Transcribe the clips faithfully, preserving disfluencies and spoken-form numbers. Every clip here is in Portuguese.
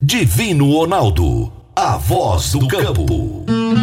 Divino Ronaldo, a voz do campo.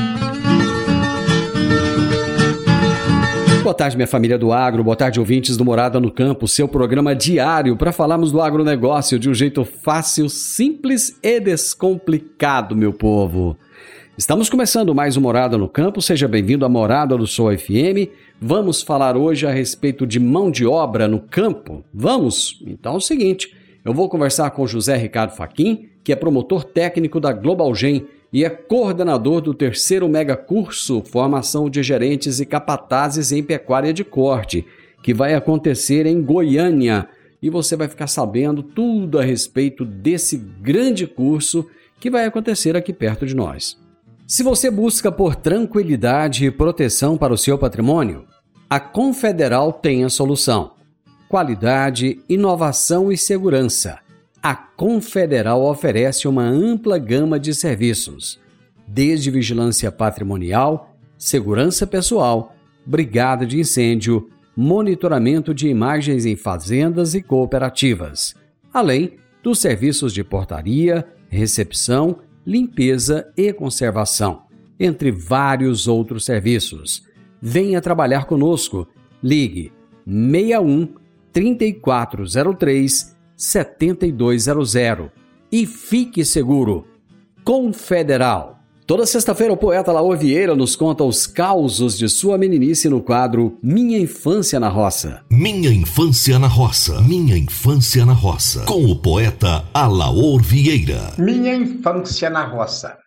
Boa tarde, minha família do agro, boa tarde, ouvintes do Morada no Campo, seu programa diário para falarmos do agronegócio de um jeito fácil, simples e descomplicado, meu povo. Estamos começando mais um Morada no Campo, seja bem-vindo à Morada do Sol F M. Vamos falar hoje a respeito de mão de obra no campo? Vamos? Então é o seguinte, eu vou conversar com José Ricardo Fachin, que é promotor técnico da Globalgen e é coordenador do terceiro mega curso Formação de Gerentes e Capatazes em Pecuária de Corte, que vai acontecer em Goiânia. E você vai ficar sabendo tudo a respeito desse grande curso que vai acontecer aqui perto de nós. Se você busca por tranquilidade e proteção para o seu patrimônio, a Confederal tem a solução. Qualidade, inovação e segurança. A Confederal oferece uma ampla gama de serviços, desde vigilância patrimonial, segurança pessoal, brigada de incêndio, monitoramento de imagens em fazendas e cooperativas, além dos serviços de portaria, recepção, limpeza e conservação, entre vários outros serviços. Venha trabalhar conosco. Ligue seis um, três quatro zero três, sete dois zero zero e fique seguro. Confederal. Toda sexta-feira o poeta Laor Vieira nos conta os causos de sua meninice no quadro Minha Infância na Roça. Minha Infância na Roça. Minha Infância na Roça. Com o poeta Laor Vieira. Minha Infância na Roça.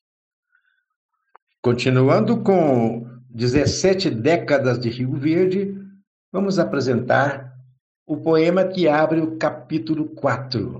Continuando com dezessete décadas de Rio Verde, vamos apresentar o poema que abre o capítulo quatro.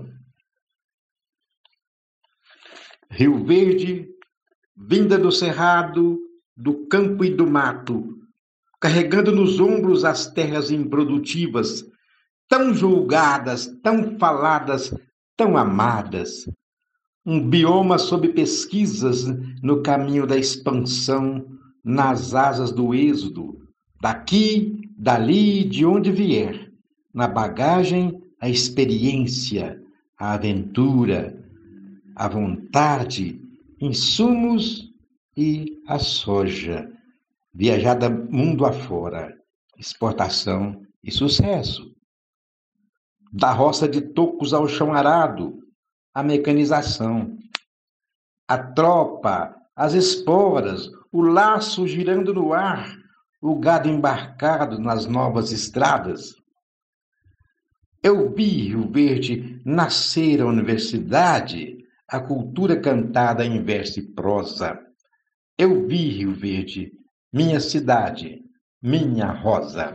Rio Verde, vinda do cerrado, do campo e do mato, carregando nos ombros as terras improdutivas, tão julgadas, tão faladas, tão amadas. Um bioma sob pesquisas no caminho da expansão, nas asas do êxodo, daqui, dali, de onde vier. Na bagagem, a experiência, a aventura, a vontade, insumos e a soja, viajada mundo afora, exportação e sucesso. Da roça de tocos ao chão arado, a mecanização, a tropa, as esporas, o laço girando no ar, o gado embarcado nas novas estradas. Eu vi Rio Verde nascer a universidade, a cultura cantada em verso e prosa. Eu vi Rio Verde, minha cidade, minha rosa.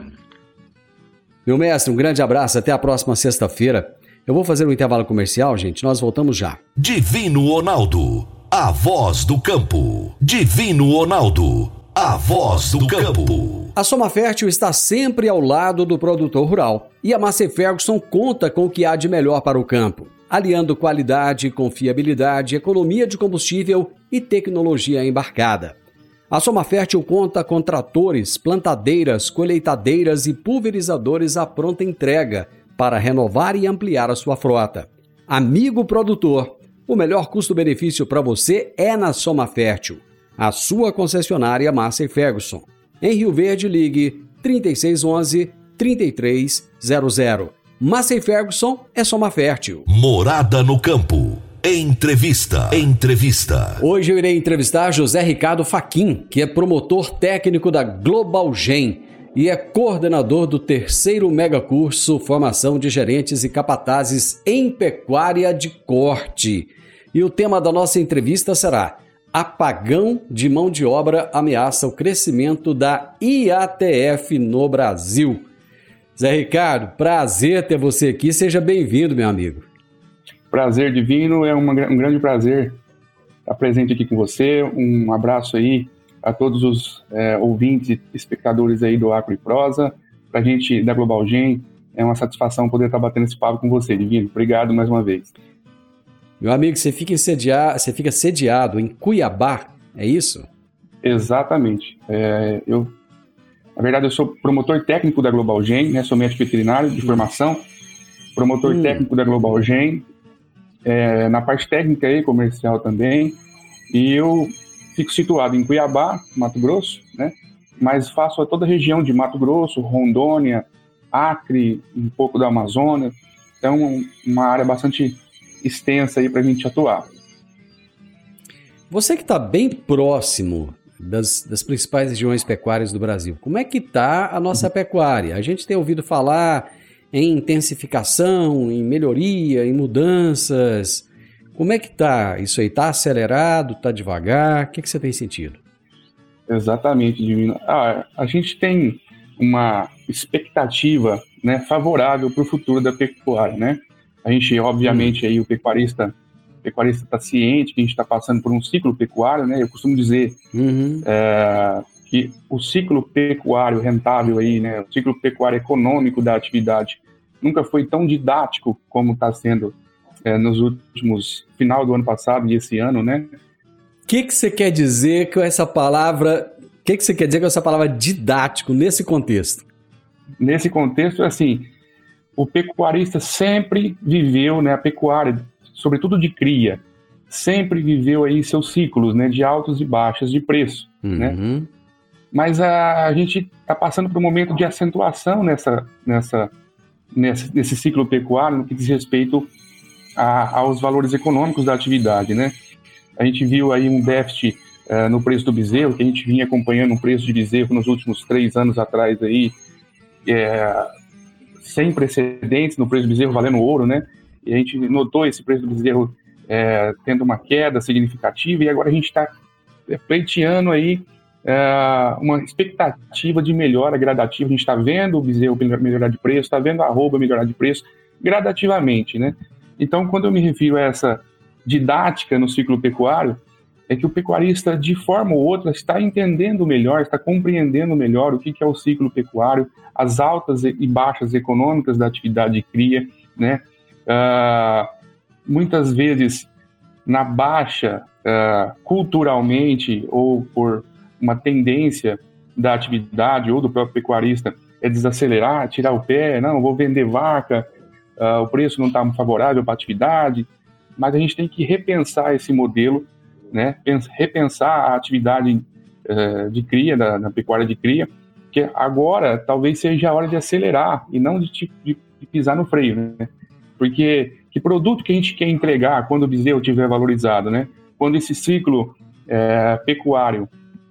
Meu mestre, um grande abraço, até a próxima sexta-feira. Eu vou fazer um intervalo comercial, gente, nós voltamos já. Divino Ronaldo, a voz do campo. Divino Ronaldo, a voz do campo. A Soma Fértil está sempre ao lado do produtor rural e a Massey Ferguson conta com o que há de melhor para o campo, aliando qualidade, confiabilidade, economia de combustível e tecnologia embarcada. A Soma Fértil conta com tratores, plantadeiras, colheitadeiras e pulverizadores à pronta entrega para renovar e ampliar a sua frota. Amigo produtor, o melhor custo-benefício para você é na Soma Fértil, a sua concessionária Massey Ferguson. Em Rio Verde, ligue trinta e seis onze, trinta e três zero zero. Massey Ferguson é Soma Fértil. Morada no Campo. Entrevista. Entrevista. Hoje eu irei entrevistar José Ricardo Fachin, que é promotor técnico da Globalgen e é coordenador do terceiro mega curso Formação de Gerentes e Capatazes em Pecuária de Corte. E o tema da nossa entrevista será: apagão de mão de obra ameaça o crescimento da I A T F no Brasil. Zé Ricardo, prazer ter você aqui, seja bem-vindo, meu amigo. Prazer divino, é uma, um grande prazer estar presente aqui com você. Um abraço aí a todos os é, ouvintes e espectadores aí do Agro e Prosa. Para a gente da Globalgen, é uma satisfação poder estar batendo esse papo com você, divino. Obrigado mais uma vez. Meu amigo, você fica, sediado, você fica sediado em Cuiabá, é isso? Exatamente. É, eu, na verdade, eu sou promotor técnico da Globalgen, né? Sou médico veterinário de formação, promotor hum. técnico da Globalgen. é, na parte técnica e comercial também, e eu fico situado em Cuiabá, Mato Grosso, né? Mas faço a toda a região de Mato Grosso, Rondônia, Acre, um pouco da Amazônia. Então, uma área bastante extensa aí para a gente atuar. Você que está bem próximo das, das principais regiões pecuárias do Brasil, como é que está a nossa pecuária? A gente tem ouvido falar em intensificação, em melhoria, em mudanças. Como é que está isso aí? Está acelerado? Está devagar? O que, que você tem sentido? Exatamente, Divino. Ah, a gente tem uma expectativa, né, favorável para o futuro da pecuária, né? A gente, obviamente, aí o pecuarista o pecuarista está ciente que a gente está passando por um ciclo pecuário, né? Eu costumo dizer uhum. é, que o ciclo pecuário rentável aí, né, o ciclo pecuário econômico da atividade nunca foi tão didático como está sendo é, nos últimos final do ano passado e esse ano, né? O que que você quer dizer com essa palavra? O que que você quer dizer com essa palavra didático nesse contexto? Nesse contexto, assim, o pecuarista sempre viveu, né, a pecuária, sobretudo de cria, sempre viveu aí seus ciclos, né, de altos e baixas de preço, uhum. né? Mas a, a gente está passando por um momento de acentuação nessa, nessa, nessa, nesse ciclo pecuário no que diz respeito a, aos valores econômicos da atividade, né? A gente viu aí um déficit uh, no preço do bezerro, que a gente vinha acompanhando um preço de bezerro nos últimos três anos atrás aí, é, sem precedentes no preço do bezerro valendo ouro, né? E a gente notou esse preço do bezerro é, tendo uma queda significativa, e agora a gente está pleiteando aí é, uma expectativa de melhora gradativa. A gente está vendo o bezerro melhorar de preço, está vendo a arroba melhorar de preço gradativamente, né? Então, quando eu me refiro a essa didática no ciclo pecuário, é que o pecuarista, de forma ou outra, está entendendo melhor, está compreendendo melhor o que é o ciclo pecuário, as altas e baixas econômicas da atividade de cria, né? Uh, muitas vezes, na baixa, uh, culturalmente, ou por uma tendência da atividade ou do próprio pecuarista, é desacelerar, tirar o pé, não, vou vender vaca, uh, o preço não está favorável para a atividade, mas a gente tem que repensar esse modelo, né? Repensar a atividade uh, de cria, da, da pecuária de cria, que agora talvez seja a hora de acelerar e não de, de, de pisar no freio, né? Porque que produto que a gente quer entregar quando o bezerro estiver valorizado, né? Quando esse ciclo é, pecuário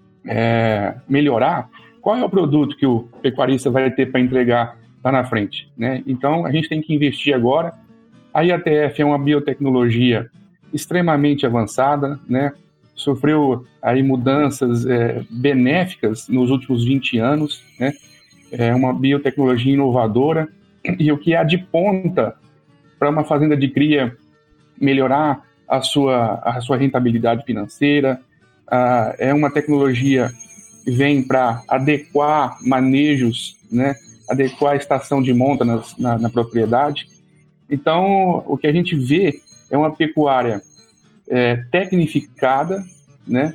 é, melhorar, qual é o produto que o pecuarista vai ter para entregar lá na frente, né? Então, a gente tem que investir agora. A I A T F é uma biotecnologia extremamente avançada, né? Sofreu aí mudanças é, benéficas nos últimos vinte anos, né? É uma biotecnologia inovadora, e o que há de ponta para uma fazenda de cria melhorar a sua, a sua rentabilidade financeira. Ah, é uma tecnologia que vem para adequar manejos, né? Adequar a estação de monta nas, na, na propriedade. Então, o que a gente vê é uma pecuária é, tecnificada, né?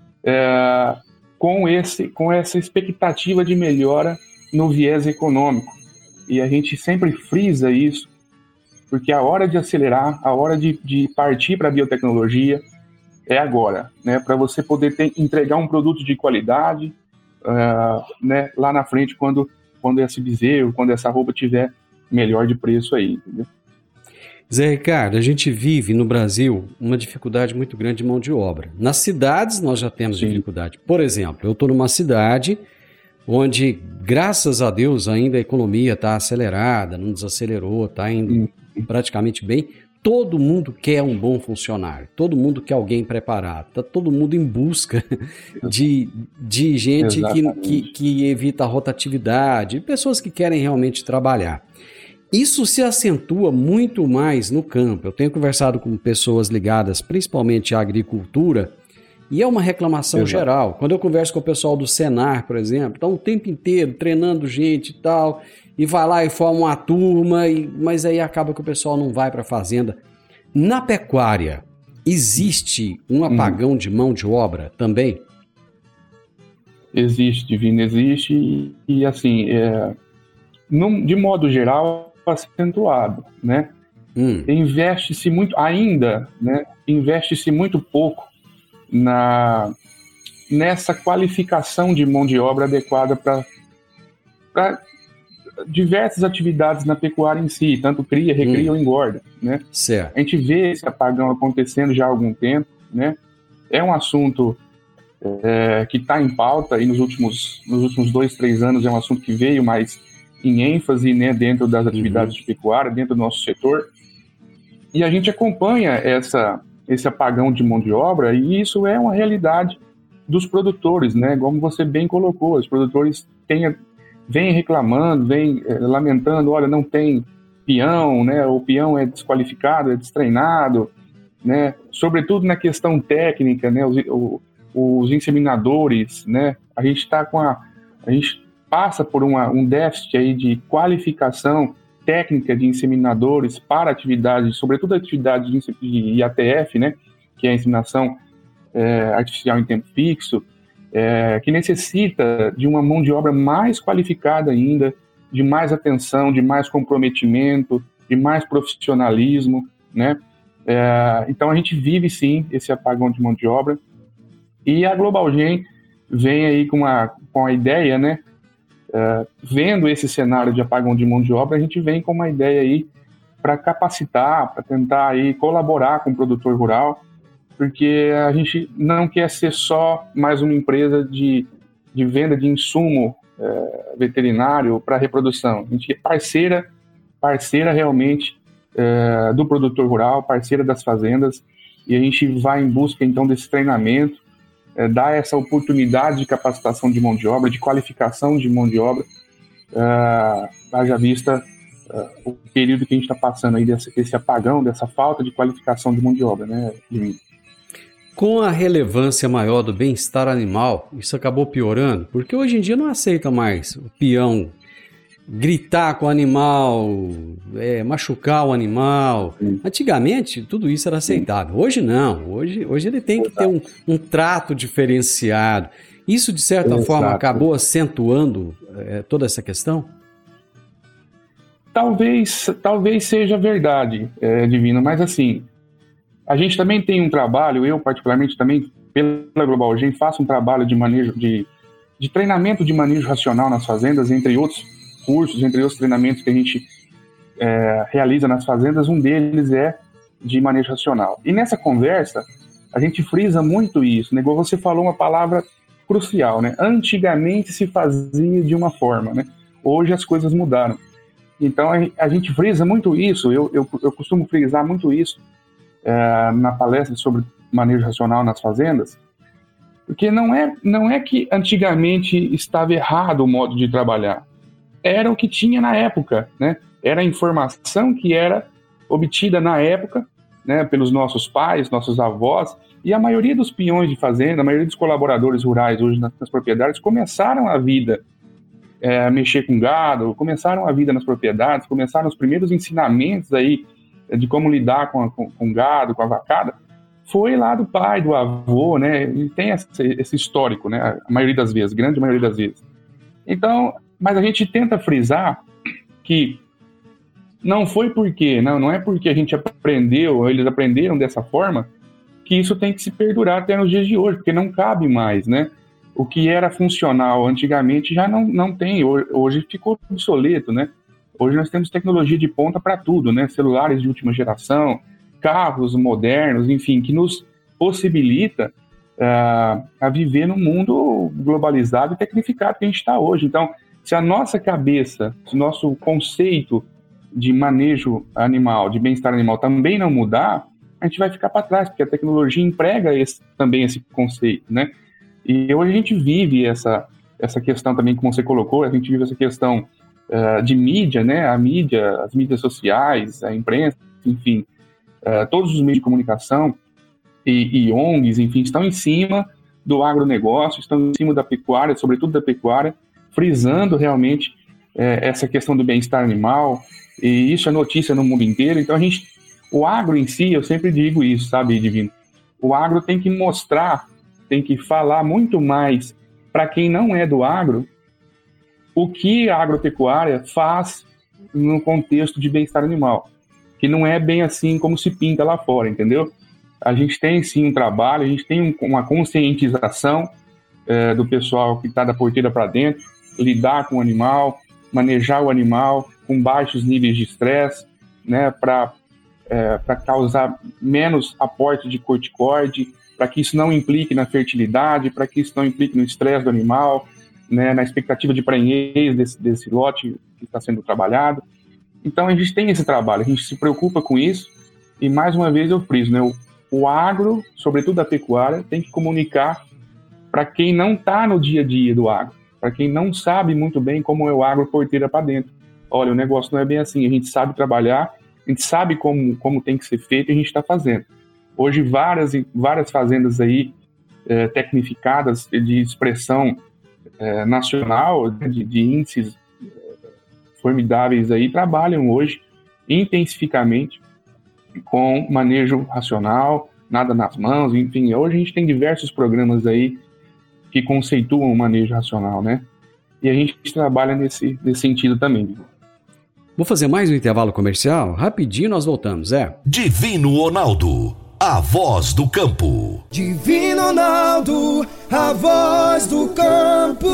É, com, esse, com essa expectativa de melhora no viés econômico. E a gente sempre frisa isso, porque a hora de acelerar, a hora de, de partir para a biotecnologia é agora, né? Para você poder ter, entregar um produto de qualidade uh, né? Lá na frente, quando, quando esse bezerro, quando essa roupa tiver melhor de preço aí, entendeu? Zé Ricardo, a gente vive no Brasil uma dificuldade muito grande de mão de obra. Nas cidades nós já temos Sim. dificuldade. Por exemplo, eu estou numa cidade onde, graças a Deus, ainda a economia está acelerada, não desacelerou, está indo praticamente bem. Todo mundo quer um bom funcionário, todo mundo quer alguém preparado, está todo mundo em busca de, de gente que, que, que evita a rotatividade, pessoas que querem realmente trabalhar. Isso se acentua muito mais no campo. Eu tenho conversado com pessoas ligadas principalmente à agricultura, e é uma reclamação Exato. geral. Quando eu converso com o pessoal do Senar, por exemplo, está o tempo inteiro treinando gente e tal, e vai lá e forma uma turma, e, mas aí acaba que o pessoal não vai para a fazenda. Na pecuária, existe um apagão hum. de mão de obra também? Existe, Divino, existe, e, e assim, é, num, de modo geral, acentuado, né? hum. investe-se muito, ainda, né, investe-se muito pouco na, nessa qualificação de mão de obra adequada para diversas atividades na pecuária em si, tanto cria, recria hum. ou engorda, né? Certo. A gente vê esse apagão acontecendo já há algum tempo, né? É um assunto é, que está em pauta e nos últimos, nos últimos dois, três anos é um assunto que veio mais em ênfase, né, dentro das atividades uhum. de pecuária, dentro do nosso setor. E a gente acompanha essa, esse apagão de mão de obra e isso é uma realidade dos produtores, né? Como você bem colocou, os produtores têm... vem reclamando, vem é, lamentando, olha, não tem peão, né? O peão é desqualificado, é destreinado, né? Sobretudo na questão técnica, né? Os, o, os inseminadores, né? A gente está com a, a gente passa por uma, um déficit aí de qualificação técnica de inseminadores para atividades, sobretudo atividades de, de I A T F, né? Que é a inseminação é, artificial em tempo fixo. É, que necessita de uma mão de obra mais qualificada ainda, de mais atenção, de mais comprometimento, de mais profissionalismo, né? É, então a gente vive sim esse apagão de mão de obra e a GlobalGen vem aí com a, com a ideia, né? É, vendo esse cenário de apagão de mão de obra, a gente vem com uma ideia aí para capacitar, para tentar aí colaborar com o produtor rural, porque a gente não quer ser só mais uma empresa de, de venda de insumo é, veterinário para reprodução. A gente é parceira, parceira realmente é, do produtor rural, parceira das fazendas, e a gente vai em busca então desse treinamento, é, dar essa oportunidade de capacitação de mão de obra, de qualificação de mão de obra, é, haja vista é, o período que a gente está passando aí, desse, desse apagão, dessa falta de qualificação de mão de obra, né, Divino? Com a relevância maior do bem-estar animal, isso acabou piorando, porque hoje em dia não aceita mais o peão gritar com o animal, é, machucar o animal. Sim. Antigamente, tudo isso era aceitável. Hoje não, hoje, hoje ele tem que ter um, um trato diferenciado. Isso, de certa Exato. forma, acabou acentuando é, toda essa questão? Talvez, talvez seja verdade, é, Divino, mas assim... A gente também tem um trabalho, eu particularmente também, pela GlobalGen, faço um trabalho de manejo, de, de treinamento de manejo racional nas fazendas, entre outros cursos, entre outros treinamentos que a gente é, realiza nas fazendas, um deles é de manejo racional. E nessa conversa, a gente frisa muito isso, né? Igual você falou uma palavra crucial, né? Antigamente se fazia de uma forma, né? Hoje as coisas mudaram. Então a, a gente frisa muito isso, eu, eu, eu costumo frisar muito isso, É, na palestra sobre manejo racional nas fazendas, porque não é, não é que antigamente estava errado o modo de trabalhar, era o que tinha na época, né? Era a informação que era obtida na época, né, pelos nossos pais, nossos avós, e a maioria dos peões de fazenda, a maioria dos colaboradores rurais hoje nas, nas propriedades começaram a vida é, a mexer com gado, começaram a vida nas propriedades, começaram os primeiros ensinamentos aí de como lidar com, a, com, com gado, com a vacada, foi lá do pai, do avô, né? E tem esse, esse histórico, né? A maioria das vezes, grande maioria das vezes. Então, mas a gente tenta frisar que não foi porque, não, não é porque a gente aprendeu, eles aprenderam dessa forma, que isso tem que se perdurar até nos dias de hoje, porque não cabe mais, né? O que era funcional antigamente já não, não tem, hoje ficou obsoleto, né? Hoje nós temos tecnologia de ponta para tudo, né? Celulares de última geração, carros modernos, enfim, que nos possibilita uh, a viver num mundo globalizado e tecnificado que a gente está hoje. Então, se a nossa cabeça, se o nosso conceito de manejo animal, de bem-estar animal também não mudar, a gente vai ficar para trás, porque a tecnologia emprega esse, também esse conceito, né? E hoje a gente vive essa, essa questão também, como você colocou, a gente vive essa questão Uh, de mídia, né? A mídia, as mídias sociais, a imprensa, enfim, uh, todos os meios de comunicação e, e O N Gs, enfim, estão em cima do agronegócio, estão em cima da pecuária, sobretudo da pecuária, frisando realmente uh, essa questão do bem-estar animal, e isso é notícia no mundo inteiro. Então a gente, o agro em si, eu sempre digo isso, sabe, Divino? O agro tem que mostrar, tem que falar muito mais para quem não é do agro, o que a agropecuária faz no contexto de bem-estar animal. Que que não é bem assim como se pinta lá fora, entendeu? A gente tem sim um trabalho, a gente tem um, uma conscientização é, do pessoal que está da porteira para dentro, lidar com o animal, manejar o animal com baixos níveis de estresse, né, para é, para causar menos aporte de corticoide, para que isso não implique na fertilidade, para que isso não implique no estresse do animal, né, na expectativa de prenhez desse, desse lote que está sendo trabalhado. Então a gente tem esse trabalho, a gente se preocupa com isso, e mais uma vez eu friso, né, o, o agro, sobretudo a pecuária, tem que comunicar para quem não está no dia a dia do agro, para quem não sabe muito bem como é o agro porteira para dentro. Olha, o negócio não é bem assim, a gente sabe trabalhar, a gente sabe como, como tem que ser feito e a gente está fazendo. Hoje, várias, várias fazendas aí é, tecnificadas de expressão é, nacional, de, de índices formidáveis aí, trabalham hoje intensificamente com manejo racional, nada nas mãos, enfim. Hoje a gente tem diversos programas aí que conceituam o manejo racional, né? E a gente trabalha nesse, nesse sentido também. Vou fazer mais um intervalo comercial? Rapidinho nós voltamos, é? Divino Ronaldo, a voz do campo. Divino Ronaldo, a voz do campo.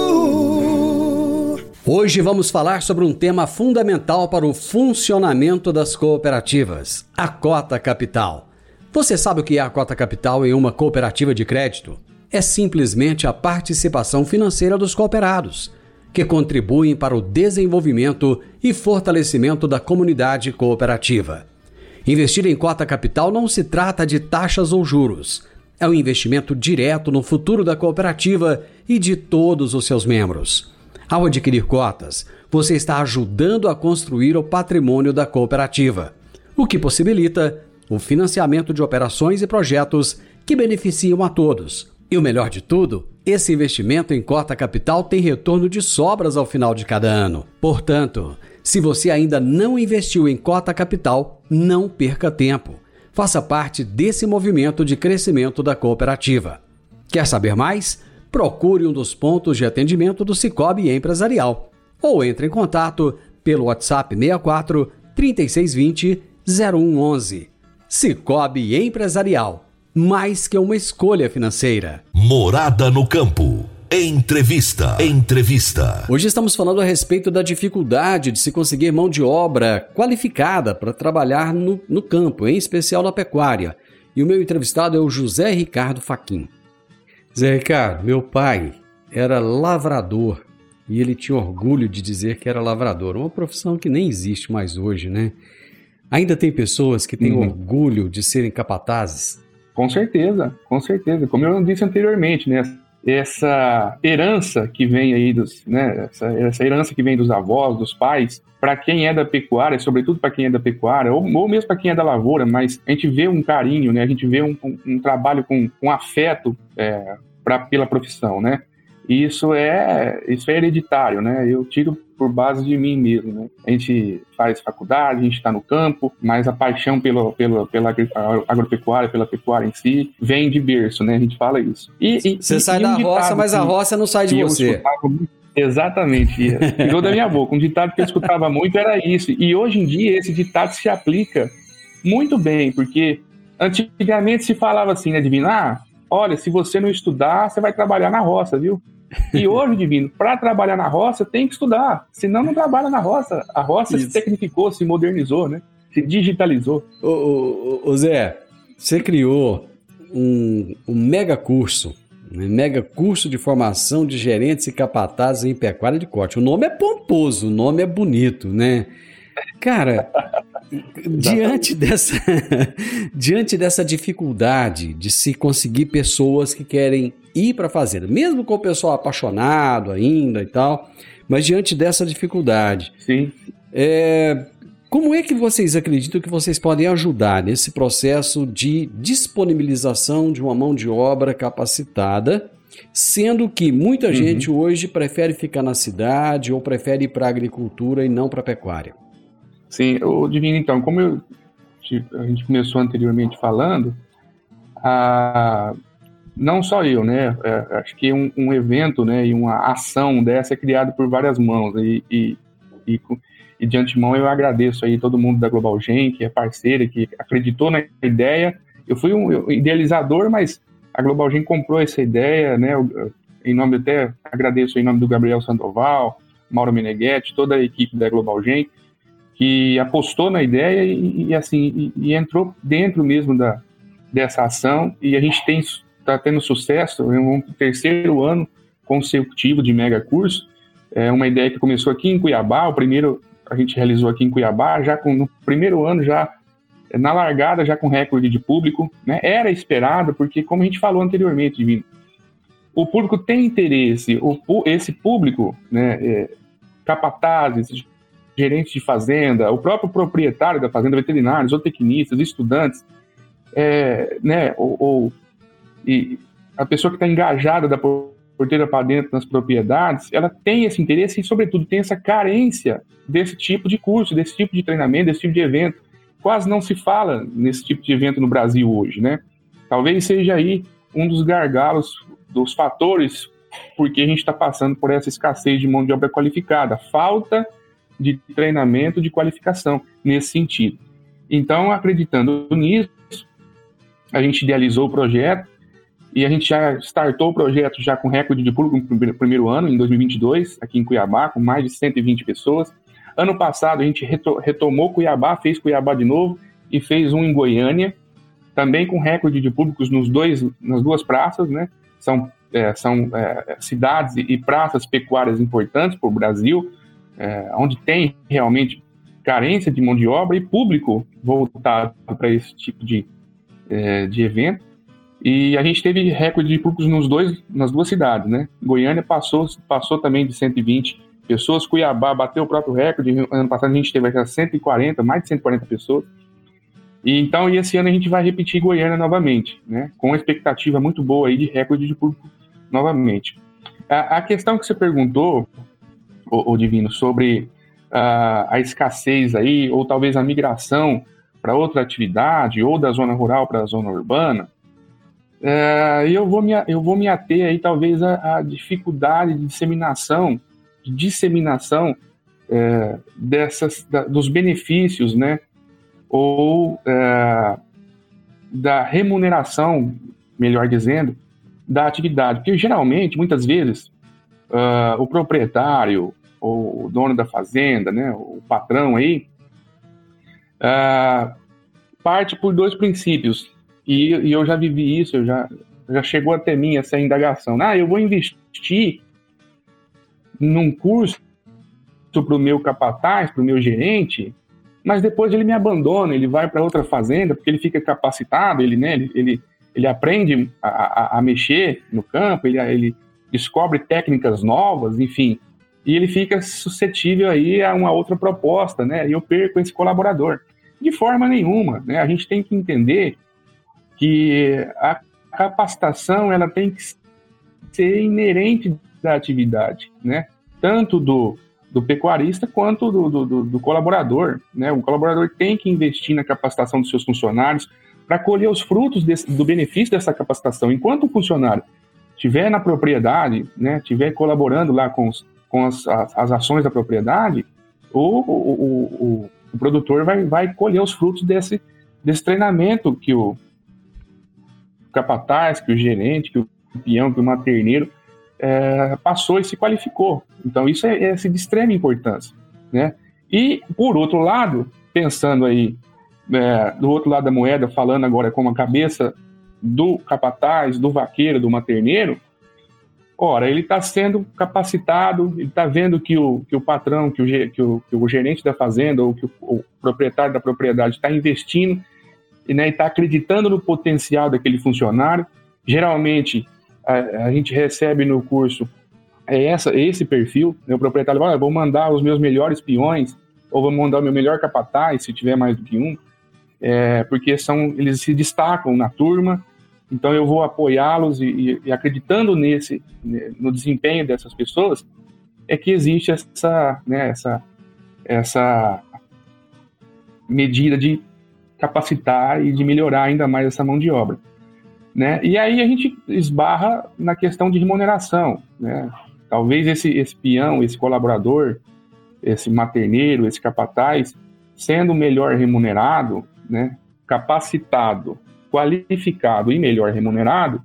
Hoje vamos falar sobre um tema fundamental para o funcionamento das cooperativas, a cota capital. Você sabe o que é a cota capital em uma cooperativa de crédito? É simplesmente a participação financeira dos cooperados, que contribuem para o desenvolvimento e fortalecimento da comunidade cooperativa. Investir em cota capital não se trata de taxas ou juros. É um investimento direto no futuro da cooperativa e de todos os seus membros. Ao adquirir cotas, você está ajudando a construir o patrimônio da cooperativa, o que possibilita o financiamento de operações e projetos que beneficiam a todos. E o melhor de tudo, esse investimento em cota capital tem retorno de sobras ao final de cada ano. Portanto, se você ainda não investiu em cota capital, não perca tempo. Faça parte desse movimento de crescimento da cooperativa. Quer saber mais? Procure um dos pontos de atendimento do Sicoob Empresarial ou entre em contato pelo WhatsApp seis quatro, três seis dois zero, zero um um um. Sicoob Empresarial. Mais que uma escolha financeira. Morada no Campo. Entrevista. Entrevista. Hoje estamos falando a respeito da dificuldade de se conseguir mão de obra qualificada para trabalhar no, no campo, em especial na pecuária. E o meu entrevistado é o José Ricardo Fachin. Zé Ricardo, meu pai era lavrador e ele tinha orgulho de dizer que era lavrador. Uma profissão que nem existe mais hoje, né? Ainda tem pessoas que têm uhum. orgulho de serem capatazes? Com certeza, com certeza. Como eu disse anteriormente, né? Essa herança que vem aí dos, né? Essa, essa herança que vem dos avós, dos pais, para quem é da pecuária, sobretudo para quem é da pecuária, ou, ou mesmo para quem é da lavoura, mas a gente vê um carinho, né? A gente vê um, um, um trabalho com, com afeto é, pra, pela profissão, né? E isso é, isso é hereditário, né? Eu tiro por base de mim mesmo, né? A gente faz faculdade, a gente está no campo, mas a paixão pela, pela, pela agropecuária, pela pecuária em si, vem de berço, né? A gente fala isso. E, você e, sai e da um roça, mas que, a roça não sai de você. Exatamente. Tirou da minha boca. Um ditado que eu escutava muito era isso. E hoje em dia esse ditado se aplica muito bem, porque antigamente se falava assim, né, Divino? Ah, olha, se você não estudar, você vai trabalhar na roça, viu? E hoje, Divino, para trabalhar na roça, tem que estudar. Senão não trabalha na roça. A roça Isso. se tecnificou, se modernizou, né? Se digitalizou. Ô, ô, ô Zé, você criou um, um mega curso, um mega curso de formação de gerentes e capatazes em pecuária de corte. O nome é pomposo, o nome é bonito, né? Cara, diante dessa, diante dessa dificuldade de se conseguir pessoas que querem ir para a fazenda, mesmo com o pessoal apaixonado ainda e tal, mas diante dessa dificuldade, Sim. É, como é que vocês acreditam que vocês podem ajudar nesse processo de disponibilização de uma mão de obra capacitada, sendo que muita uhum. gente hoje prefere ficar na cidade ou prefere ir para a agricultura e não para a pecuária? Sim, o Divino, então, como eu, a gente começou anteriormente falando, a, não só eu, né, é, acho que um, um evento, né, e uma ação dessa é criado por várias mãos, e, e, e, e de antemão eu agradeço aí todo mundo da Global Gen, que é parceira, que acreditou na ideia. Eu fui um idealizador, mas a Global Gen comprou essa ideia, né? Eu, em nome, até agradeço em nome do Gabriel Sandoval, Mauro Meneghetti, toda a equipe da Global Gen, que apostou na ideia e, e assim, e, e entrou dentro mesmo da, dessa ação, e a gente está tendo sucesso, é um terceiro ano consecutivo de mega curso. É uma ideia que começou aqui em Cuiabá, o primeiro a gente realizou aqui em Cuiabá, já com, no primeiro ano, já na largada, já com recorde de público, né? Era esperado, porque como a gente falou anteriormente, Divino, o público tem interesse, o, esse público, né, é, capatazes, gerentes de fazenda, o próprio proprietário da fazenda, veterinários, zootecnistas, estudantes, é, né, ou, ou e a pessoa que está engajada da porteira para dentro nas propriedades, ela tem esse interesse e, sobretudo, tem essa carência desse tipo de curso, desse tipo de treinamento, desse tipo de evento. Quase não se fala nesse tipo de evento no Brasil hoje, né? Talvez seja aí um dos gargalos, dos fatores porque a gente está passando por essa escassez de mão de obra qualificada, falta de treinamento, de qualificação nesse sentido. Então, acreditando nisso, a gente idealizou o projeto e a gente já startou o projeto já com recorde de público no primeiro ano, em dois mil e vinte e dois, aqui em Cuiabá, com mais de cento e vinte pessoas. Ano passado, a gente retomou Cuiabá, fez Cuiabá de novo e fez um em Goiânia, também com recorde de públicos nos dois, nas duas praças, né? São, é, são é, cidades e praças pecuárias importantes para o Brasil, é, onde tem realmente carência de mão de obra e público voltado para esse tipo de, é, de evento. E a gente teve recorde de públicos nos dois, nas duas cidades, né? Goiânia passou, passou também de cento e vinte pessoas, Cuiabá bateu o próprio recorde, ano passado a gente teve cento e quarenta, mais de cento e quarenta pessoas. E então, e esse ano a gente vai repetir Goiânia novamente, né? Com uma expectativa muito boa aí de recorde de público novamente. A, a questão que você perguntou, o, o Divino, sobre uh, a escassez aí, ou talvez a migração para outra atividade, ou da zona rural para a zona urbana, uh, eu, vou me, eu vou me ater aí talvez à dificuldade de disseminação, de disseminação uh, dessas, da, dos benefícios, né? Ou é, da remuneração, melhor dizendo, da atividade. Porque, geralmente, muitas vezes, uh, o proprietário, ou o dono da fazenda, né, o patrão aí, uh, parte por dois princípios. E, e eu já vivi isso, eu já, já chegou até mim essa indagação. Ah, eu vou investir num curso para o meu capataz, para o meu gerente, mas depois ele me abandona, ele vai para outra fazenda, porque ele fica capacitado, ele, né, ele, ele, ele aprende a, a, a mexer no campo, ele, ele descobre técnicas novas, enfim, e ele fica suscetível aí a uma outra proposta, né, e eu perco esse colaborador. De forma nenhuma, né, a gente tem que entender que a capacitação ela tem que ser inerente da atividade, né, tanto do do pecuarista quanto do, do, do colaborador, né? O colaborador tem que investir na capacitação dos seus funcionários para colher os frutos desse, do benefício dessa capacitação. Enquanto o funcionário estiver na propriedade, né, estiver colaborando lá com, os, com as, as, as ações da propriedade, o, o, o, o produtor vai, vai colher os frutos desse, desse treinamento que o capataz, que o gerente, que o peão, que o materneiro É, passou e se qualificou. Então isso é, é de extrema importância, né? E por outro lado, pensando aí é, do outro lado da moeda, falando agora com a cabeça do capataz, do vaqueiro, do materneiro, ora, ele está sendo capacitado, ele está vendo que o, que o patrão, que o, que, o, que o gerente da fazenda ou que o, o proprietário da propriedade está investindo e né, está acreditando no potencial daquele funcionário. Geralmente A, a gente recebe no curso é essa, esse perfil, né? O proprietário fala, ah, vou mandar os meus melhores peões, ou vou mandar o meu melhor capataz, se tiver mais do que um, é, porque são, eles se destacam na turma, então eu vou apoiá-los e, e, e acreditando nesse, no desempenho dessas pessoas, é que existe essa, né, essa, essa medida de capacitar e de melhorar ainda mais essa mão de obra. Né? E aí a gente esbarra na questão de remuneração, né? Talvez esse, esse peão, esse colaborador, esse materneiro, esse capataz, sendo melhor remunerado, né, capacitado, qualificado e melhor remunerado,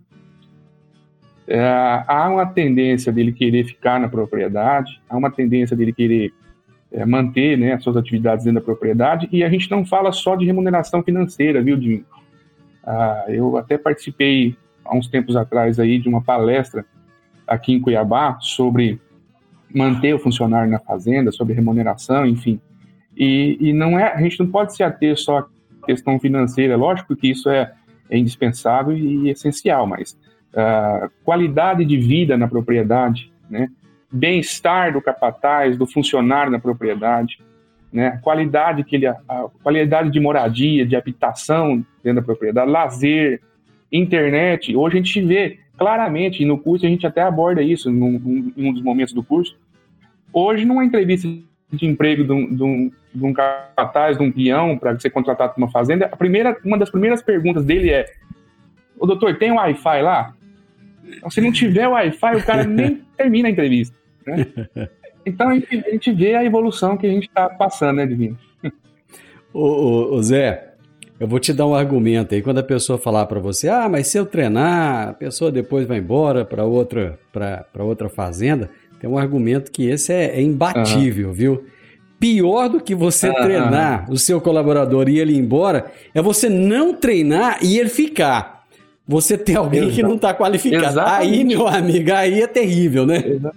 é, há uma tendência dele querer ficar na propriedade, há uma tendência dele querer é, manter, né, as suas atividades dentro da propriedade, e a gente não fala só de remuneração financeira, viu, Dinho? Ah, eu até participei há uns tempos atrás aí de uma palestra aqui em Cuiabá sobre manter o funcionário na fazenda, sobre remuneração, enfim. E, e não é, a gente não pode se ater só à questão financeira, lógico que isso é, é indispensável e essencial, mas uh, qualidade de vida na propriedade, né? Bem-estar do capataz, do funcionário na propriedade, né? Qualidade, que ele, a qualidade de moradia, de habitação dentro da propriedade, lazer, internet. Hoje a gente vê claramente, e no curso a gente até aborda isso num, em um dos momentos do curso. Hoje, numa entrevista de emprego de um, de um, de um capataz, de um peão, para ser contratado para uma fazenda, a primeira, uma das primeiras perguntas dele é: ô doutor, tem Wi-Fi lá? Se não tiver Wi-Fi, o cara nem termina a entrevista, né? Então a gente, a gente vê a evolução que a gente está passando, né, Divino? Ô, ô, ô Zé, eu vou te dar um argumento aí. Quando a pessoa falar para você, ah, mas se eu treinar, a pessoa depois vai embora para outra, para outra fazenda, tem um argumento que esse é, é imbatível, uhum. viu? Pior do que você uhum. treinar o seu colaborador e ele ir embora, é você não treinar e ele ficar. Você tem alguém Exato. que não está qualificado. Exatamente. Aí, meu amigo, aí é terrível, né? Exato.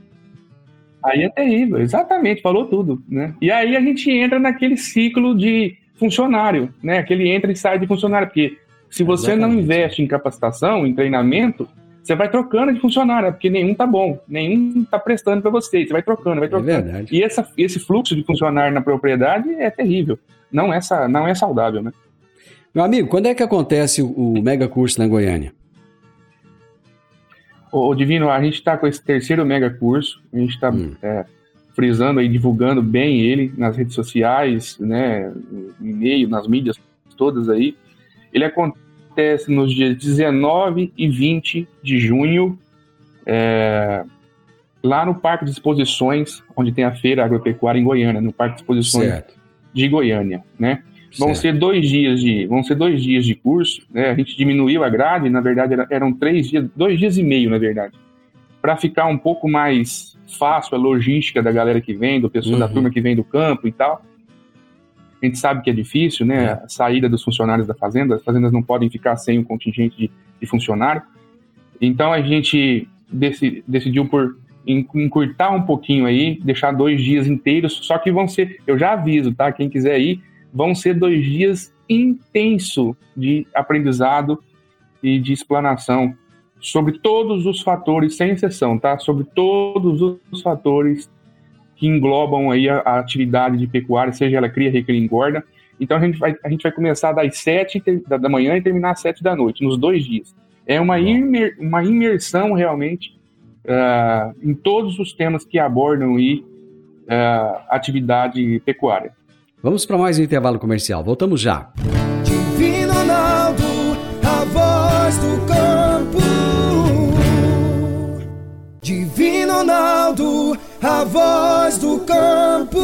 Aí é terrível, exatamente, falou tudo, né? E aí a gente entra naquele ciclo de funcionário, né? Aquele entra e sai de funcionário, porque se você exatamente. não investe em capacitação, em treinamento, você vai trocando de funcionário, porque nenhum tá bom, nenhum tá prestando para você, você vai trocando, vai trocando. É verdade. E essa, esse fluxo de funcionário na propriedade é terrível, não é, não é saudável, né? Meu amigo, quando é que acontece o, o mega curso na Goiânia? Ô, Divino, a gente está com esse terceiro mega curso, a gente está hum. é, frisando aí, divulgando bem ele nas redes sociais, né, no e-mail, nas mídias todas aí. Ele acontece nos dias dezenove e vinte de junho, é, lá no Parque de Exposições, onde tem a Feira Agropecuária em Goiânia, no Parque de Exposições certo. de Goiânia, né? Vão certo. ser dois dias de, vão ser dois dias de curso, né? A gente diminuiu a grade, na verdade era, eram três dias, dois dias e meio, na verdade, para ficar um pouco mais fácil a logística da galera que vem, do pessoal uhum. da turma que vem do campo e tal. A gente sabe que é difícil, né? É. A saída dos funcionários da fazenda, as fazendas não podem ficar sem um contingente de, de funcionário. Então a gente dec, decidiu por encurtar um pouquinho aí, deixar dois dias inteiros, só que vão ser, eu já aviso, tá? Quem quiser ir, vão ser dois dias intensos de aprendizado e de explanação sobre todos os fatores, sem exceção, tá? Sobre todos os fatores que englobam aí a, a atividade de pecuária, seja ela cria, recria, engorda. Então a gente vai, a gente vai começar das sete da, da manhã e terminar às sete da noite, nos dois dias. É uma, imer, uma imersão realmente uh, em todos os temas que abordam aí uh, atividade pecuária. Vamos para mais um intervalo comercial. Voltamos já. Divino Ronaldo, a voz do campo. Divino Ronaldo, a voz do campo.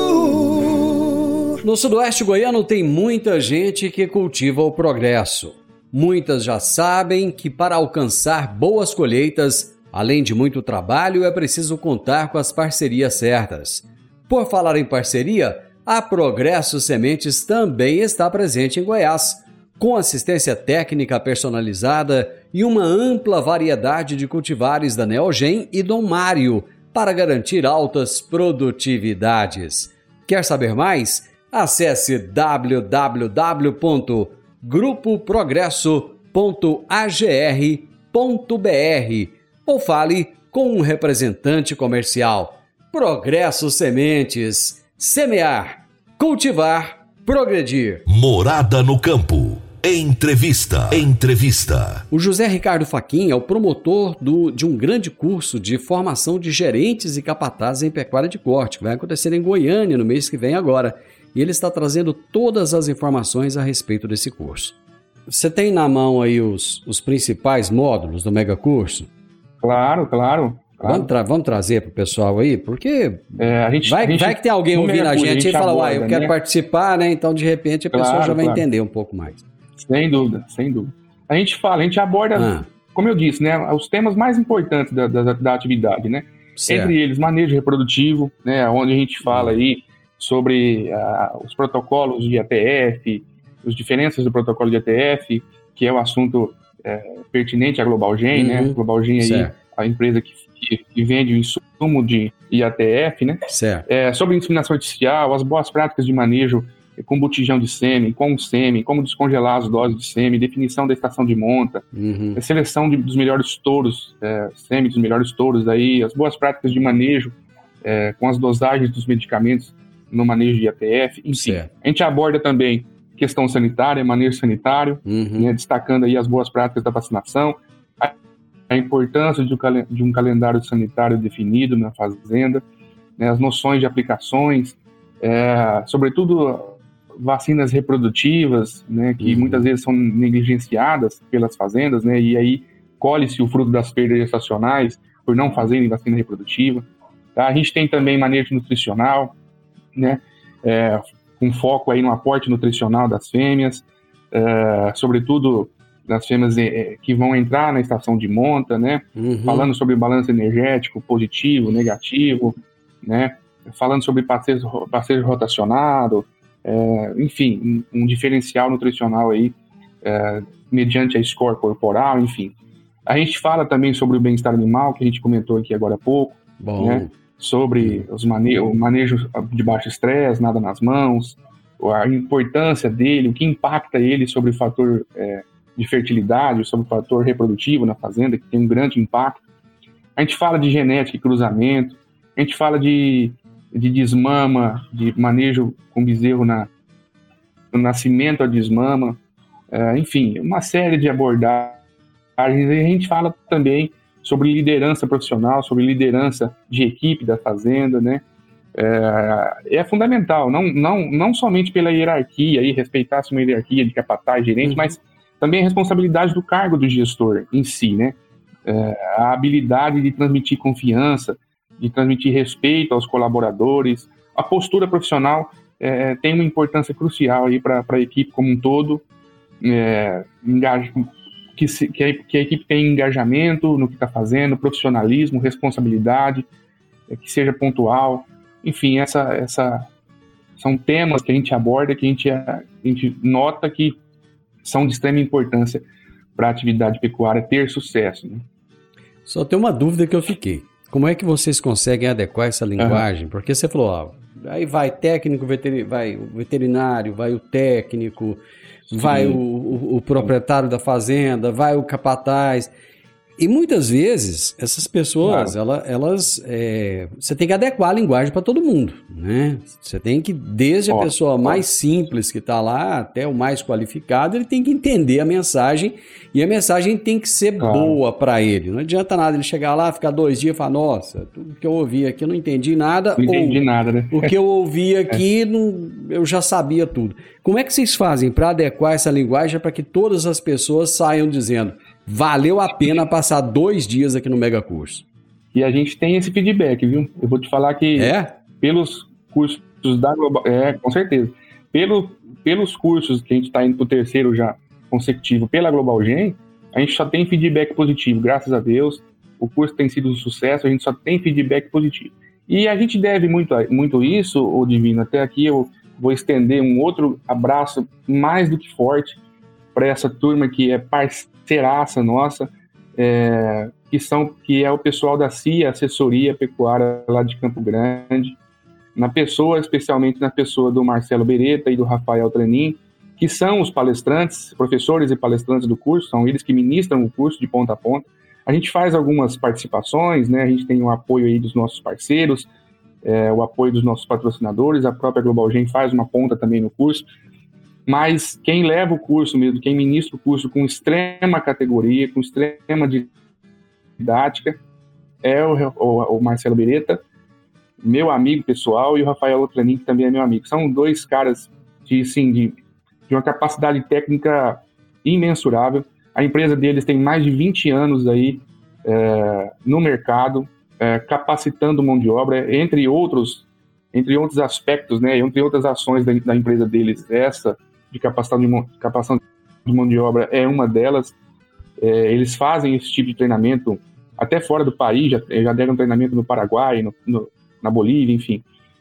No sudoeste goiano tem muita gente que cultiva o progresso. Muitas já sabem que para alcançar boas colheitas, além de muito trabalho, é preciso contar com as parcerias certas. Por falar em parceria, a Progresso Sementes também está presente em Goiás, com assistência técnica personalizada e uma ampla variedade de cultivares da Neogen e Dom Mário para garantir altas produtividades. Quer saber mais? Acesse w w w ponto grupo progresso ponto a g r ponto b r ou fale com um representante comercial. Progresso Sementes. Semear, cultivar, progredir. Morada no Campo. Entrevista. Entrevista. O José Ricardo Fachin é o promotor do, de um grande curso de formação de gerentes e capatazes em pecuária de corte, que vai acontecer em Goiânia no mês que vem agora. E ele está trazendo todas as informações a respeito desse curso. Você tem na mão aí os, os principais módulos do mega curso? Claro, claro. Claro. Vamos, tra- vamos trazer para o pessoal aí, porque é, a gente, vai, a gente, vai que tem alguém ouvindo a gente, a gente e fala, aborda, uai, eu quero né? participar, né? Então, de repente, a claro, pessoa já vai claro. entender um pouco mais. Sem dúvida, sem dúvida. A gente fala, a gente aborda, ah. como eu disse, né, os temas mais importantes da, da, da atividade, né? Certo. Entre eles, manejo reprodutivo, né, onde a gente fala uhum. aí sobre uh, os protocolos de A T F, as diferenças do protocolo de A T F, que é o assunto é, pertinente à Global Gen, uhum. né? Global Gen aí, a empresa que, que, que vende o insumo de I A T F, né? Certo. É, sobre inseminação artificial, as boas práticas de manejo com botijão de sêmen, com sêmen, como descongelar as doses de sêmen, definição da estação de monta, uhum. seleção de, dos melhores touros, é, sêmen dos melhores touros, aí, as boas práticas de manejo é, com as dosagens dos medicamentos no manejo de I A T F, enfim. Certo. A gente aborda também questão sanitária, manejo sanitário, uhum. né, destacando aí as boas práticas da vacinação, a, a importância de um, cal- de um calendário sanitário definido na fazenda, né, as noções de aplicações, é, sobretudo vacinas reprodutivas, né, que uhum. muitas vezes são negligenciadas pelas fazendas, né, e aí colhe-se o fruto das perdas gestacionais por não fazerem vacina reprodutiva. Tá? A gente tem também manejo nutricional, né, é, com foco aí no aporte nutricional das fêmeas, é, sobretudo das fêmeas é, que vão entrar na estação de monta, né, uhum. falando sobre balanço energético positivo, negativo, né, falando sobre parceiro, parceiro rotacionado, É, enfim, um, um diferencial nutricional aí, é, mediante a score corporal, enfim. A gente fala também sobre o bem-estar animal, que a gente comentou aqui agora há pouco, né? Sobre os mane- o manejo de baixo estresse, nada nas mãos, a importância dele, o que impacta ele sobre o fator é, de fertilidade, sobre o fator reprodutivo na fazenda, que tem um grande impacto. A gente fala de genética e cruzamento, a gente fala de de desmama, de manejo com bezerro na, no nascimento a desmama, é, enfim, uma série de abordagens. A gente fala também sobre liderança profissional, sobre liderança de equipe da fazenda, né? É, é fundamental, não, não, não somente pela hierarquia, e respeitar-se uma hierarquia de capataz, gerente, uhum. mas também a responsabilidade do cargo do gestor em si, né? É, a habilidade de transmitir confiança, de transmitir respeito aos colaboradores. A postura profissional é, tem uma importância crucial aí para a equipe como um todo, é, engaja, que, se, que, a, que a equipe tenha engajamento no que está fazendo, profissionalismo, responsabilidade, é, que seja pontual. Enfim, essa, essa, são temas que a gente aborda, que a gente, a gente nota que são de extrema importância para a atividade pecuária ter sucesso, né? Só tem uma dúvida que eu fiquei. Como é que vocês conseguem adequar essa linguagem? Uhum. Porque você falou, ó, aí vai técnico, veterinário, vai o veterinário, vai o técnico, Sim. vai o, o, o proprietário da fazenda, vai o capataz. E muitas vezes, essas pessoas, claro. ela, elas, é, você tem que adequar a linguagem para todo mundo, né? Você tem que, desde a ó, pessoa ó. mais simples que está lá, até o mais qualificado, ele tem que entender a mensagem, e a mensagem tem que ser claro. boa para ele. Não adianta nada ele chegar lá, ficar dois dias e falar, nossa, tudo que eu ouvi aqui eu não entendi nada. Não entendi ou, nada, né? O que eu ouvi aqui, é. não, eu já sabia tudo. Como é que vocês fazem para adequar essa linguagem para que todas as pessoas saiam dizendo, valeu a pena passar dois dias aqui no Mega Curso? E a gente tem esse feedback, viu? Eu vou te falar que é? pelos cursos da Global... É, com certeza. Pelo, pelos cursos que a gente está indo para o terceiro já consecutivo pela Global Gen, a gente só tem feedback positivo, graças a Deus. O curso tem sido um sucesso, a gente só tem feedback positivo. E a gente deve muito, muito isso, ô Divino, até aqui eu vou estender um outro abraço mais do que forte para essa turma que é parceiraça nossa, é, que, são, que é o pessoal da C I A, Assessoria Pecuária lá de Campo Grande, na pessoa, especialmente na pessoa do Marcelo Beretta e do Rafael Tranin, que são os palestrantes, professores e palestrantes do curso, são eles que ministram o curso de ponta a ponta. A gente faz algumas participações, né? A gente tem o apoio aí dos nossos parceiros, é, o apoio dos nossos patrocinadores, a própria Global Gen faz uma ponta também no curso, mas quem leva o curso mesmo, quem ministra o curso com extrema categoria, com extrema didática, é o, o, o Marcelo Beretta, meu amigo pessoal, e o Rafael Otranin, que também é meu amigo. São dois caras de, assim, de, de uma capacidade técnica imensurável. A empresa deles tem mais de vinte anos aí é, no mercado, é, capacitando mão de obra, entre outros, entre outros aspectos, né, entre outras ações da, da empresa deles. Essa de capacitação de mão, capacitação de mão de obra é uma delas. É, eles fazem esse tipo de treinamento até fora do país, já, já deram treinamento no Paraguai, no, no, na Bolívia, enfim.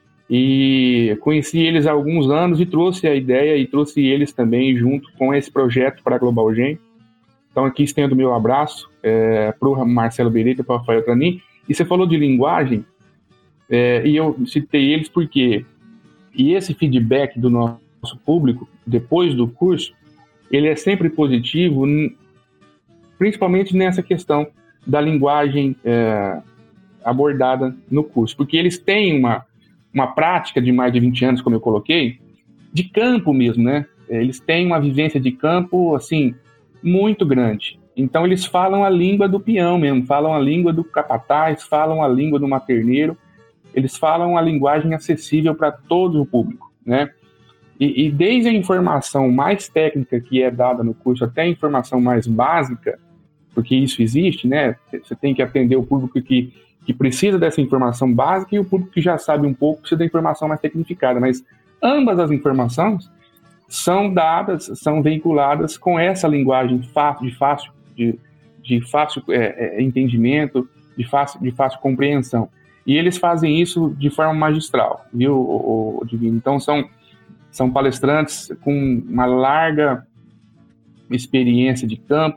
E conheci eles há alguns anos e trouxe a ideia e trouxe eles também junto com esse projeto para a Global Gen. Então aqui estendo o meu abraço é, para o Marcelo Bereto e para o Rafael Tranin. E você falou de linguagem, é, e eu citei eles porque e esse feedback do nosso público, depois do curso, ele é sempre positivo, principalmente nessa questão da linguagem é, abordada no curso, porque eles têm uma, uma prática de mais de vinte anos, como eu coloquei, de campo mesmo, né? Eles têm uma vivência de campo, assim, muito grande. Então, eles falam a língua do peão mesmo, falam a língua do capataz, falam a língua do materneiro, eles falam a linguagem acessível para todo o público, né? E, e desde a informação mais técnica que é dada no curso até a informação mais básica, porque isso existe, né? Você tem que atender o público que, que precisa dessa informação básica e o público que já sabe um pouco precisa da informação mais tecnificada, mas ambas as informações são dadas, são veiculadas com essa linguagem fácil, de fácil, de, de fácil é, é, entendimento, de fácil, de fácil compreensão. E eles fazem isso de forma magistral, viu, o, o Divino? Então, são, são palestrantes com uma larga experiência de campo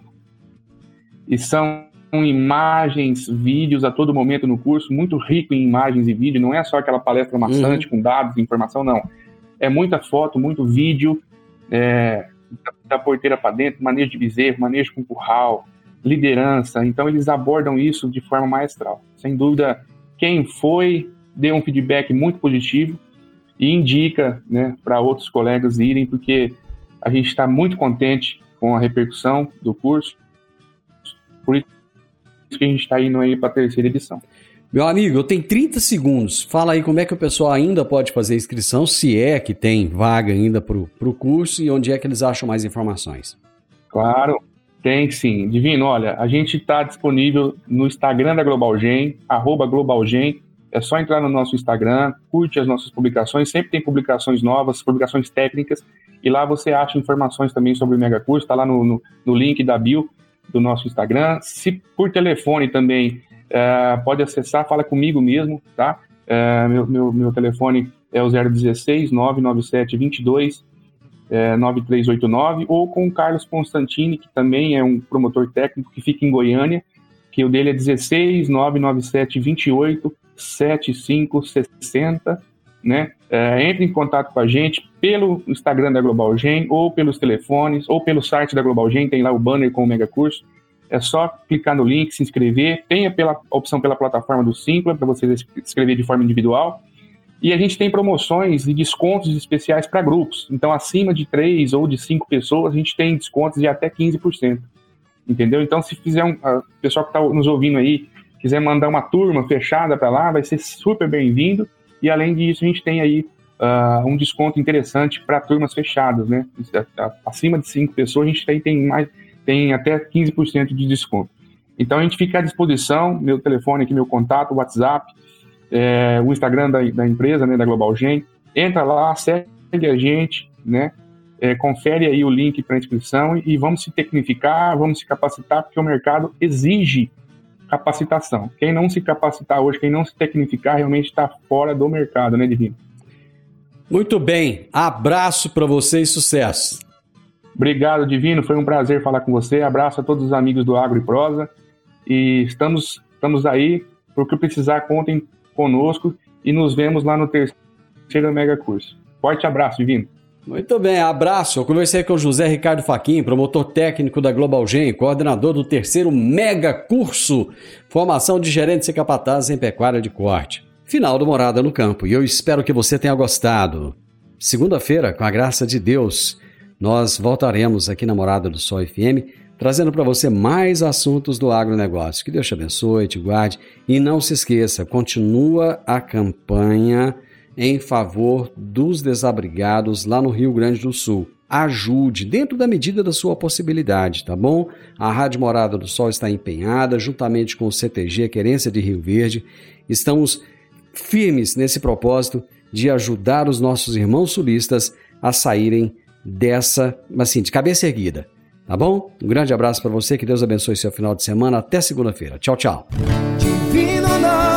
e são imagens, vídeos a todo momento no curso, muito rico em imagens e vídeo, não é só aquela palestra maçante uhum. com dados e informação, não. É muita foto, muito vídeo, é, da, da porteira para dentro, manejo de bezerro, manejo com curral, liderança. Então, eles abordam isso de forma maestral. Sem dúvida, quem foi, deu um feedback muito positivo e indica, né, para outros colegas irem, porque a gente está muito contente com a repercussão do curso. Por isso que a gente está indo aí para a terceira edição. Meu amigo, eu tenho trinta segundos. Fala aí como é que o pessoal ainda pode fazer a inscrição, se é que tem vaga ainda para o curso e onde é que eles acham mais informações. Claro, tem sim. Divino, olha, a gente está disponível no Instagram da Global Gen, arroba Global Gen. É só entrar no nosso Instagram, curte as nossas publicações, sempre tem publicações novas, publicações técnicas, e lá você acha informações também sobre o Mega Curso, está lá no, no, no link da bio do nosso Instagram. Se por telefone também, uh, pode acessar, fala comigo mesmo, tá? Uh, meu, meu, meu telefone é o zero um seis, nove nove sete, dois dois, uh, nove três oito nove, ou com o Carlos Constantini, que também é um promotor técnico que fica em Goiânia, que o dele é dezesseis, nove nove sete, vinte e oito, setenta e cinco sessenta, né? Uh, entre em contato com a gente pelo Instagram da Global Gen, ou pelos telefones, ou pelo site da Global Gen, tem lá o banner com o Mega Curso. É só clicar no link, se inscrever. Tem a, pela, a opção pela plataforma do Simpla, para você se inscrever de forma individual. E a gente tem promoções e descontos especiais para grupos. Então, acima de três ou de cinco pessoas, a gente tem descontos de até quinze por cento. Entendeu? Então, se fizer um, o pessoal que está nos ouvindo aí, quiser mandar uma turma fechada para lá, vai ser super bem-vindo. E, além disso, a gente tem aí uh, um desconto interessante para turmas fechadas, né? Acima de cinco pessoas, a gente tem, tem, mais, tem até quinze por cento de desconto. Então, a gente fica à disposição, meu telefone aqui, meu contato, o WhatsApp, é, o Instagram da, da empresa, né, da Global Gen. Entra lá, segue a gente, né? É, confere aí o link para inscrição e vamos se tecnificar, vamos se capacitar, porque o mercado exige capacitação. Quem não se capacitar hoje, quem não se tecnificar, realmente está fora do mercado, né, Divino? Muito bem. Abraço para você e sucesso. Obrigado, Divino. Foi um prazer falar com você. Abraço a todos os amigos do Agro e Prosa. E estamos, estamos aí. Por que precisar, contem conosco e nos vemos lá no terceiro Mega Curso. Forte abraço, Divino. Muito bem, abraço. Eu conversei com o José Ricardo Fachin, promotor técnico da Global Gen, coordenador do terceiro Mega Curso, formação de gerentes e capatazes em pecuária de corte. Final do Morada no Campo, e eu espero que você tenha gostado. Segunda-feira, com a graça de Deus, nós voltaremos aqui na Morada do Sol F M, trazendo para você mais assuntos do agronegócio. Que Deus te abençoe, te guarde, e não se esqueça, continua a campanha em favor dos desabrigados lá no Rio Grande do Sul. ajude, dentro da medida da sua possibilidade, tá bom? A Rádio Morada do Sol está empenhada, juntamente com o C T G, Querência de Rio Verde, estamos firmes nesse propósito de ajudar os nossos irmãos sulistas a saírem dessa, assim, de cabeça erguida, tá bom? Um grande abraço para você, que Deus abençoe seu final de semana, até segunda-feira. Tchau, tchau. Divino Ronaldo.